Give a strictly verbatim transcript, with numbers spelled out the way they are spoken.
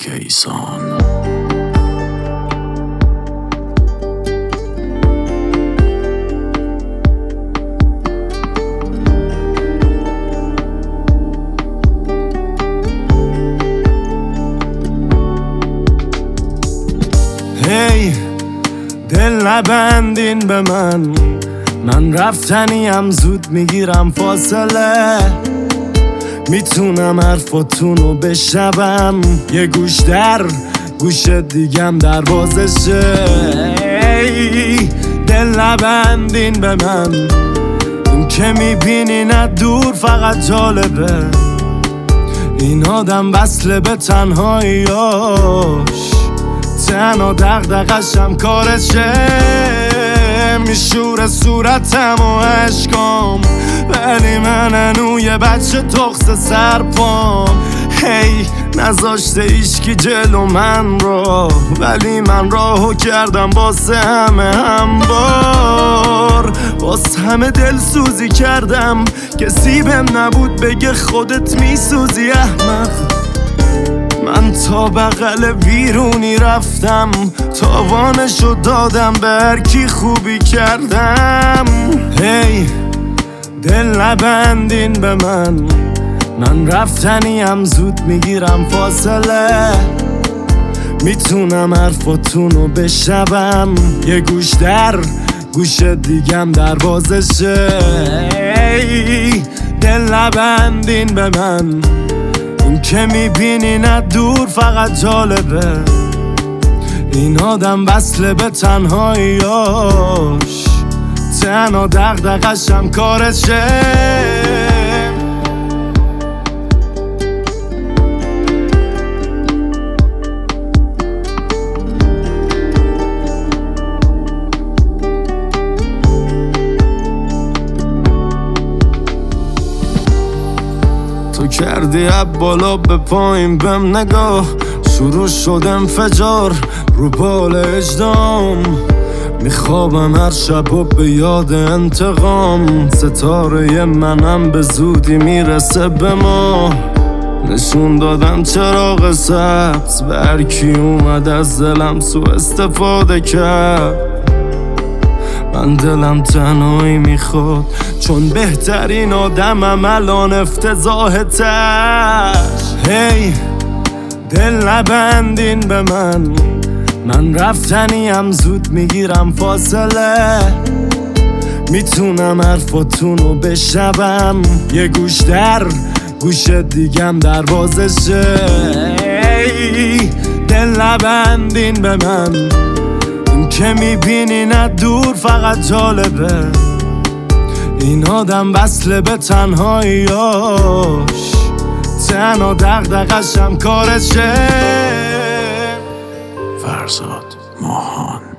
کیسان. هی دل نبندین به من، من رفتنیم زود میگیرم فاصله. میتونم حرفاتونو بشنوم، یه گوش در گوش دیگم دروازشه. هی دل نبندین به من، این که میبینین از دور فقط جالبه. این آدم وصله به تنهاییاش، تنها دغدغه‌شم کارشه. میشوره صورتم و عشقام، ولی من هنو یه بچه تخص سرپام. هی نذاشته ایشکی جلو من رو، ولی من راهو کردم واسه همه همبار. واسه همه دل سوزی کردم، کسی بهم نبود بگه خودت میسوزی احمق. من تا بغل ویرونی رفتم، تاوانشو دادم به هر کی خوبی کردم. هی دل نبندین به من، من رفتنیم زود میگیرم فاصله. میتونم حرفاتونو بشنوم، یه گوش در گوش دیگم دروازشه. هی دل نبندین به من، این که میبینین از دور فقط جالبه. این آدم وصله به تنهاییاش، تنها دغدغه‌شم کارشه. تو کردی از بالا به پایین بهم نگاه، شروع شد انفجار رو بال اجدام. میخوابم هر شب و به یاد انتقام، ستاره منم به زودی میرسه به ما. نشون دادم چراغ سبز به هر کی اومد از دلم سو استفاده کرد. من دلم تنهایی میخواد، چون بهترین آدمم الان افتضاح تش. هی دل نبندین به من، من رفتنیم زود میگیرم فاصله. میتونم حرفاتونو بشنوم، یه گوش در گوش دیگم دروازشه. هی دل نبندین به من، این که میبینین از دور فقط جالبه. این آدم وصله به تنهاییاش، تنها دغدغه‌شم کارشه. فرزاد ماهان.